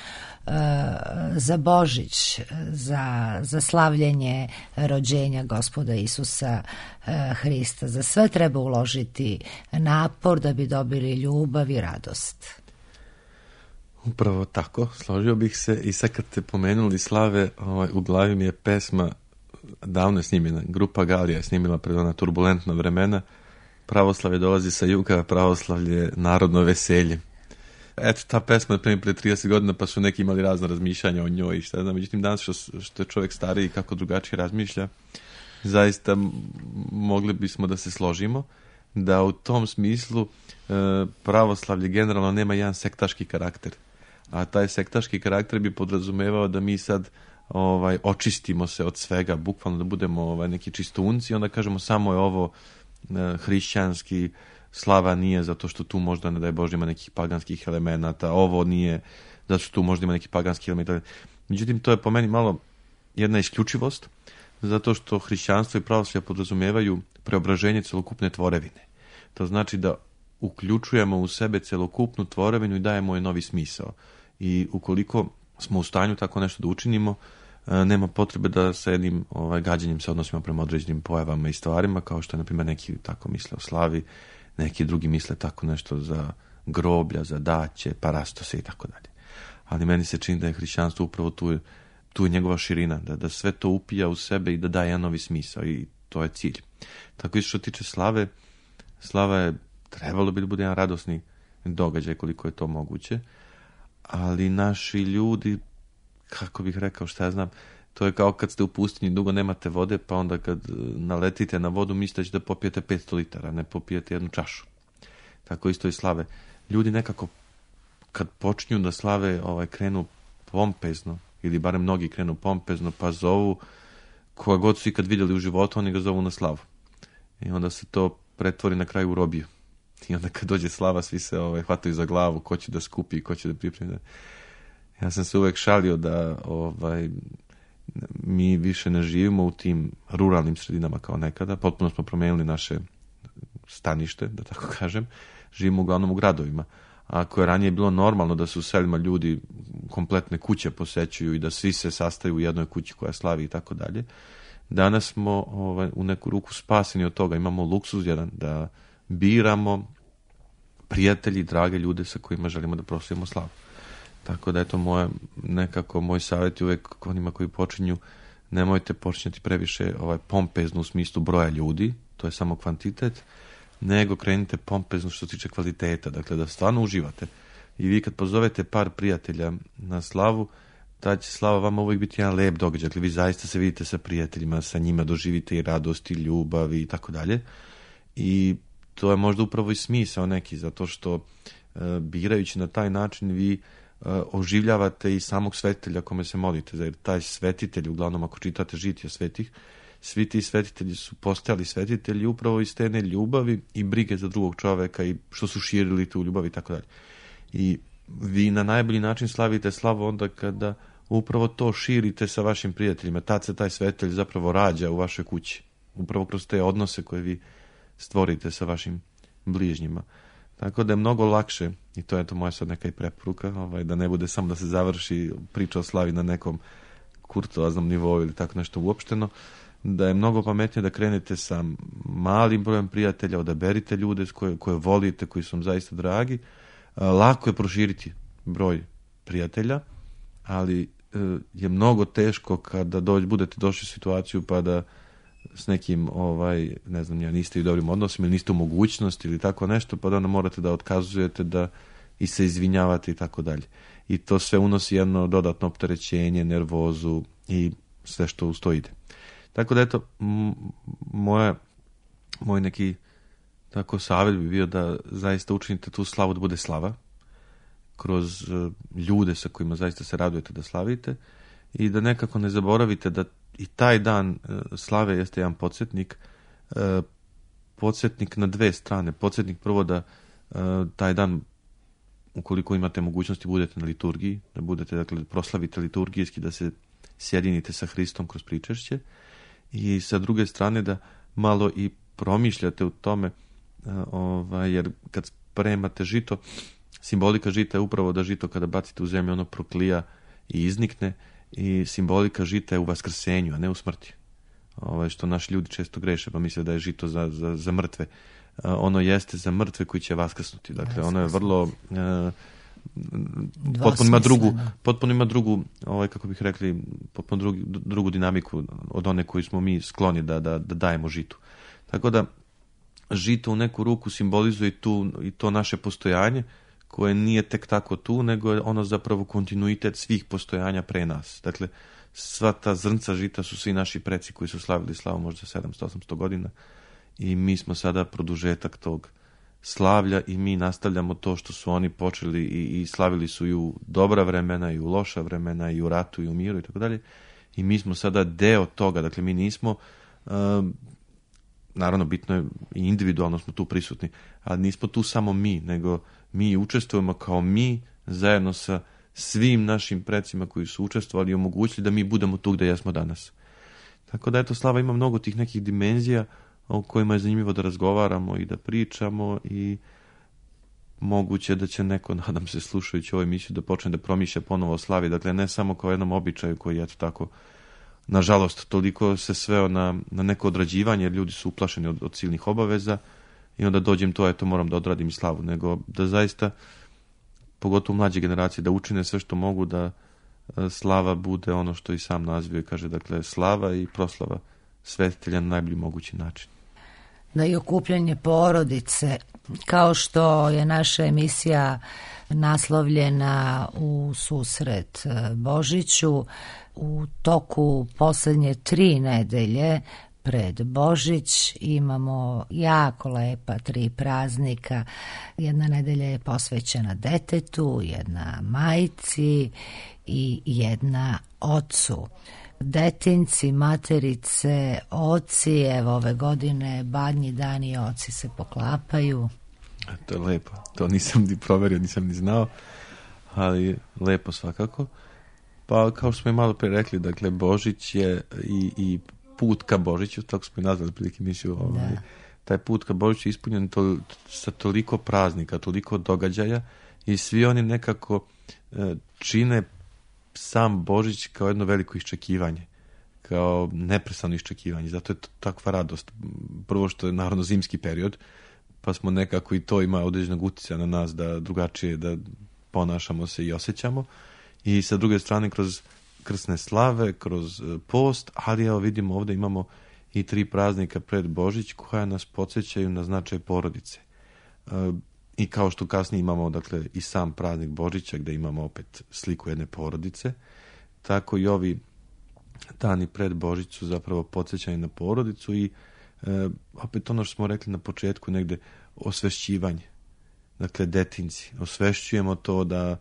za Božić, za slavljenje rođenja Gospoda Isusa Hrista. Za sve treba uložiti napor da bi dobili ljubav i radost. Upravo tako, složio bih se. I sad kad ste pomenuli slave, u glavi mi je pesma, davno je snimljena, grupa Galija je snimila pred ona turbulentna vremena. Pravoslavlje dolazi sa juga, pravoslavlje narodno veselje. Eto, ta pesma je prije 30 godina, pa su neki imali razna razmišljanja o njoj i šta znam. Međutim, danas što je čovjek stariji, kako drugačije razmišlja, zaista mogli bismo da se složimo da u tom smislu pravoslavlje generalno nema jedan sektaški karakter. A taj sektaški karakter bi podrazumevao da mi sad očistimo se od svega, bukvalno da budemo neki čistounci, onda kažemo samo je ovo hrišćanski, slava nije zato što tu možda, ne daj Bože, ima nekih paganskih elemenata, ovo nije zato što tu možda ima nekih paganskih elemenata. Međutim, to je po meni malo jedna isključivost, zato što hrišćanstvo i pravoslavlje podrazumevaju preobraženje celokupne tvorevine. To znači da uključujemo u sebe celokupnu tvorevinu i dajemo je novi smisao. I ukoliko smo u stanju tako nešto da učinimo, nema potrebe da sa jednim gađanjem se odnosimo prema određenim pojavama i stvarima, kao što je, na primjer, neki tako misle o slavi, neki drugi misle tako nešto za groblja, za daće, parastose i tako dalje. Ali meni se čini da je hrišćanstvo upravo tu je njegova širina, da sve to upija u sebe i da daje jedan novi smisao i to je cilj. Tako isto što tiče slave, slava je trebalo bi da bude jedan radosni događaj koliko je to moguće, ali naši ljudi, kako bih rekao, šta ja znam, to je kao kad ste u pustinji, dugo nemate vode, pa onda kad naletite na vodu mislite da popijete 500 litara, ne popijete jednu čašu. Tako isto i slave. Ljudi nekako kad počinju da slave krenu pompezno, ili barem mnogi krenu pompezno, pa zovu koga god su ikad vidjeli u životu, oni ga zovu na slavu. I onda se to pretvori na kraju u robiju. I onda kad dođe slava, svi se hvataju za glavu, ko će da skupi, ko će da pripremi. Ja sam se uvek šalio da mi više ne živimo u tim ruralnim sredinama kao nekada. Potpuno smo promenili naše stanište, da tako kažem. Živimo uglavnom u gradovima. Ako je ranije bilo normalno da se u selima ljudi kompletne kuće posećuju i da svi se sastaju u jednoj kući koja slavi i tako dalje, danas smo u neku ruku spaseni od toga. Imamo luksuz jedan da biramo prijatelji, drage ljude sa kojima želimo da proslavimo slavu. Tako da je to moj savjet uvek onima koji počinju, nemojte počinjati previše pompezno u smislu broja ljudi, to je samo kvantitet, nego krenite pompezno što se tiče kvaliteta, dakle da stvarno uživate. I vi kad pozovete par prijatelja na slavu, ta će slava vama uvijek biti jedan lep događaj, dakle vi zaista se vidite sa prijateljima, sa njima doživite i radost i ljubav i tako dalje. I to je možda upravo i smisao neki, zato što birajući na taj način vi oživljavate i samog svetitelja kome se molite, jer taj svetitelj, uglavnom ako čitate žitija svetih, svi ti svetitelji su postajali svetitelji upravo iz te ljubavi i brige za drugog čoveka i što su širili tu ljubav i tako dalje. I vi na najbolji način slavite slavu onda kada upravo to širite sa vašim prijateljima. Tad se taj svetitelj zapravo rađa u vašoj kući. Upravo kroz te odnose koje vi stvorite sa vašim bližnjima. Tako da je mnogo lakše, i to je to moja sad neka i preporuka, da ne bude samo da se završi priča o slavi na nekom kurtoaznom nivou ili tako nešto uopšteno, da je mnogo pametnije da krenete sa malim brojem prijatelja, odaberite ljude koje volite, koji su vam zaista dragi. Lako je proširiti broj prijatelja, ali je mnogo teško kada budete došli u situaciju pa da s nekim, ne znam, niste u dobrim odnosima ili niste u mogućnosti ili tako nešto, pa da onda morate da otkazujete da i se izvinjavate i tako dalje. I to sve unosi jedno dodatno opterećenje, nervozu i sve što uz to ide. Tako da eto, moj neki tako savjet bi bio da zaista učinite tu slavu da bude slava, kroz ljude sa kojima zaista se radujete da slavite i da nekako ne zaboravite da i taj dan slave jeste jedan podsjetnik na dve strane. Podsjetnik prvo da taj dan, ukoliko imate mogućnosti, budete na liturgiji, da budete, dakle, proslavite liturgijski, da se sjedinite sa Hristom kroz pričešće, i sa druge strane da malo i promišljate u tome, jer kad spremate žito, simbolika žita je upravo da žito kada bacite u zemlju ono proklija i iznikne, i simbolika žita je u vaskrsenju, a ne u smrti. Što naši ljudi često greše, pa misle da je žito za mrtve. Ono jeste za mrtve koji će vaskrsnuti. Dakle, ono je vrlo potpuno ima drugu, kako bih rekli, potpuno drugu dinamiku od one koju smo mi skloni da dajemo žitu. Tako da žito u neku ruku simbolizuje i to naše postojanje, koje nije tek tako tu, nego je ono zapravo kontinuitet svih postojanja pre nas. Dakle, sva ta zrnca žita su svi naši preci koji su slavili slavu možda 700-800 godina, i mi smo sada produžetak tog slavlja i mi nastavljamo to što su oni počeli i slavili su i u dobra vremena i u loša vremena i u ratu i u miru i tako dalje, i mi smo sada deo toga. Dakle, mi nismo, naravno bitno je i individualno smo tu prisutni, ali nismo tu samo mi, nego mi učestvujemo kao mi zajedno sa svim našim precima koji su učestvovali i omogućili da mi budemo tu gde jesmo danas. Tako da eto, slava ima mnogo tih nekih dimenzija o kojima je zanimljivo da razgovaramo i da pričamo, i moguće da će neko, nadam se, slušajući ovu emisiju, da počne da promišlja ponovo o slavi. Dakle, ne samo kao jednom običaju koji je eto tako, nažalost, toliko se sveo na neko odrađivanje, jer ljudi su uplašeni od silnih obaveza i onda dođem to, eto, moram da odradim slavu, nego da zaista, pogotovo mlađe generacije, da učine sve što mogu da slava bude ono što i sam naziv kaže, dakle, slava i proslava svetitelja na najbolji mogući način. Da i okupljanje porodice, kao što je naša emisija naslovljena u susret Božiću, u toku poslednje 3 nedelje pred Božić imamo jako lepa 3 praznika. Jedna nedelja je posvećena detetu, jedna majci i jedna ocu. Detinci, materice, oci, evo ove godine Badnji dan i oci se poklapaju. To je lepo, to nisam ni proverio, nisam ni znao, ali lepo svakako. Pa kao što smo i malo pre rekli, dakle, Božić je i put ka Božiću, tako smo i nazvali prilike misliju, taj put ka Božiću je ispunjen sa toliko praznika, toliko događaja, i svi oni nekako čine sam Božić kao jedno veliko iščekivanje, kao neprestano iščekivanje. Zato je to takva radost. Prvo što je naravno zimski period, pa smo nekako, i to ima određenog utjecaja na nas da drugačije da ponašamo se i osjećamo. I sa druge strane kroz krsne slave, kroz post, ali evo vidimo ovdje imamo i 3 praznika pred Božić koja nas podsjećaju na značaj porodice. I kao što kasnije imamo, dakle, i sam praznik Božića gdje imamo opet sliku jedne porodice, tako i ovi dani pred Božić su zapravo podsjećani na porodicu i opet ono što smo rekli na početku, negde osvešćivanje. Dakle, detinci, osvešćujemo to da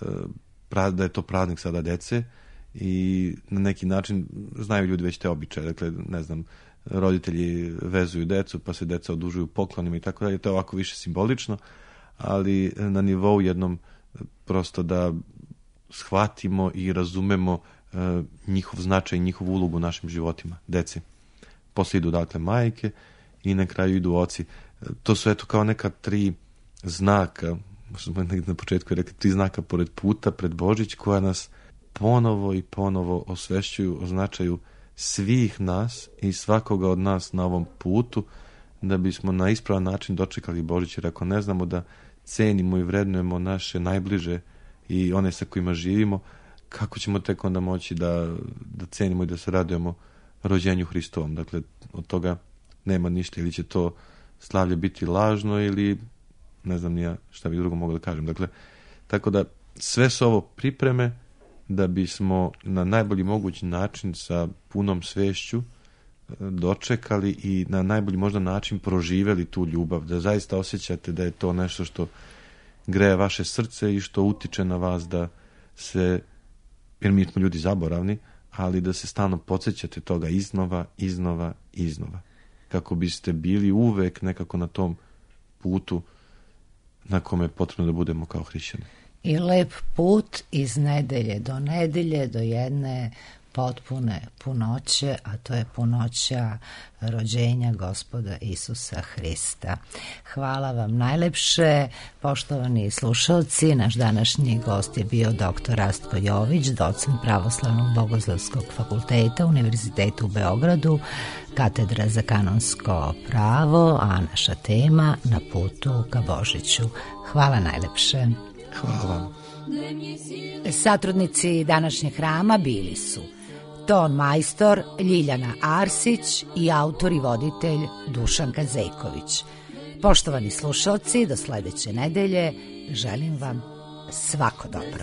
je to praznik sada dece i na neki način znaju ljudi već te običaje. Dakle, ne znam, roditelji vezuju decu pa se deca odužuju poklonima i tako dalje. To je ovako više simbolično, ali na nivou jednom prosto da shvatimo i razumemo njihov značaj i njihovu ulogu u našim životima, deci. Posle idu, dakle, majke i na kraju idu oci. To su eto kao neka 3 znaka, smo na početku rekli, 3 znaka pored puta, pred Božić, koja nas ponovo i ponovo osvešćuju o značaju svih nas i svakoga od nas na ovom putu, da bismo na ispravan način dočekali Božić, jer ako ne znamo da cenimo i vrednujemo naše najbliže i one sa kojima živimo, kako ćemo tek onda moći da cenimo i da se radujemo rođenju Hristovom. Dakle, od toga nema ništa, ili će to slavlje biti lažno, ili ne znam ni ja šta bi drugo mogao da kažem. Dakle, tako da sve su ovo pripreme da bismo na najbolji mogući način sa punom svešću dočekali i na najbolji možda način proživeli tu ljubav, da zaista osjećate da je to nešto što greje vaše srce i što utiče na vas da se, jer mi smo ljudi zaboravni, ali da se stalno podsjećate toga iznova, kako biste bili uvek nekako na tom putu na kome je potrebno da budemo kao hrišćani. I lep put iz nedelje do jedne potpune punoće, a to je punoća rođenja Gospoda Isusa Hrista. Hvala vam najlepše, poštovani slušalci. Naš današnji gost je bio dr. Rastko Jović, docent Pravoslavnog bogoslovskog fakulteta Univerziteta u Beogradu, katedra za kanonsko pravo, a naša tema Na putu ka Božiću. Hvala najlepše. Hvala vam. Satrudnici današnjeg hrama bili su ton majstor Ljiljana Arsić i autor i voditelj Dušan Kazejković. Poštovani slušalci, do sledeće nedelje želim vam svako dobro.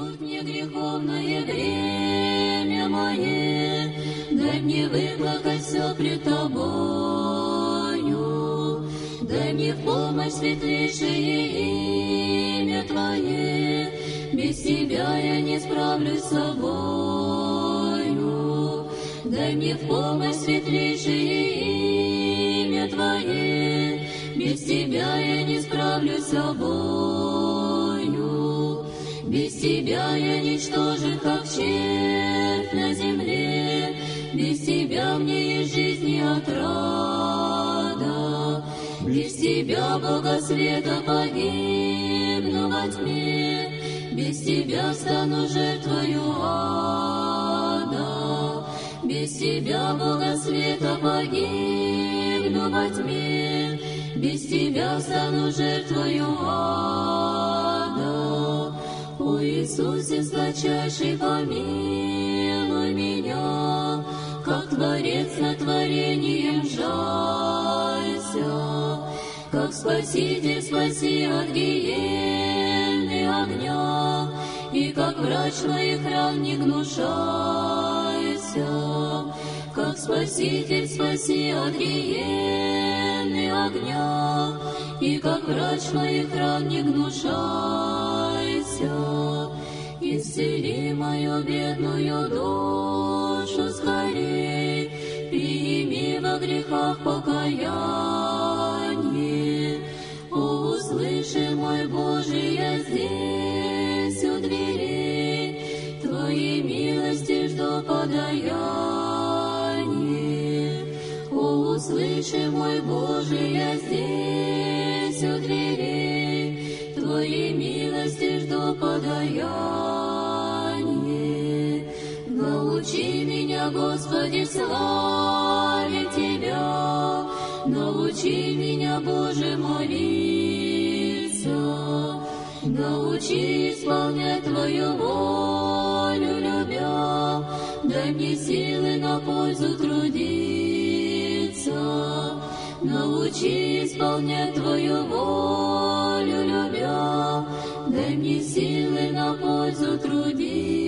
Дай мне в помощь светлейшее имя Твое, без Тебя я не справлюсь с собою. Дай мне в помощь светлейшее имя Твое, без Тебя я не справлюсь с собою. Без Тебя я ничтожен, как червь на земле, без Тебя мне есть жизнь и отрада. Без Тебя, Бога света, погибну во тьме, без Тебя стану жертвою ада. Без Тебя, Бога света, погибну во тьме, без Тебя стану жертвою ада. О Иисусе сладчайший, помилуй меня, как Творец над творением жалься. Как Спаситель, спаси от гиенны огня, и как врач моих ран не гнушайся. Как Спаситель, спаси от гиенны огня, и как врач моих ран не гнушайся. Исцели мою бедную душу скорей, прими во грехах покаяние. Услыши, мой Боже, я здесь у дверей, Твоей милости жду подаяние. Услыши, мой Боже, я здесь у дверей, Твоей милости жду подаяние. Научи меня, Господи, славить Тебя, научи меня, Боже, молиться, научи исполнять Твою волю, любя, дай мне силы на пользу трудиться, научи исполнять Твою волю, любя, дай мне силы на пользу трудиться.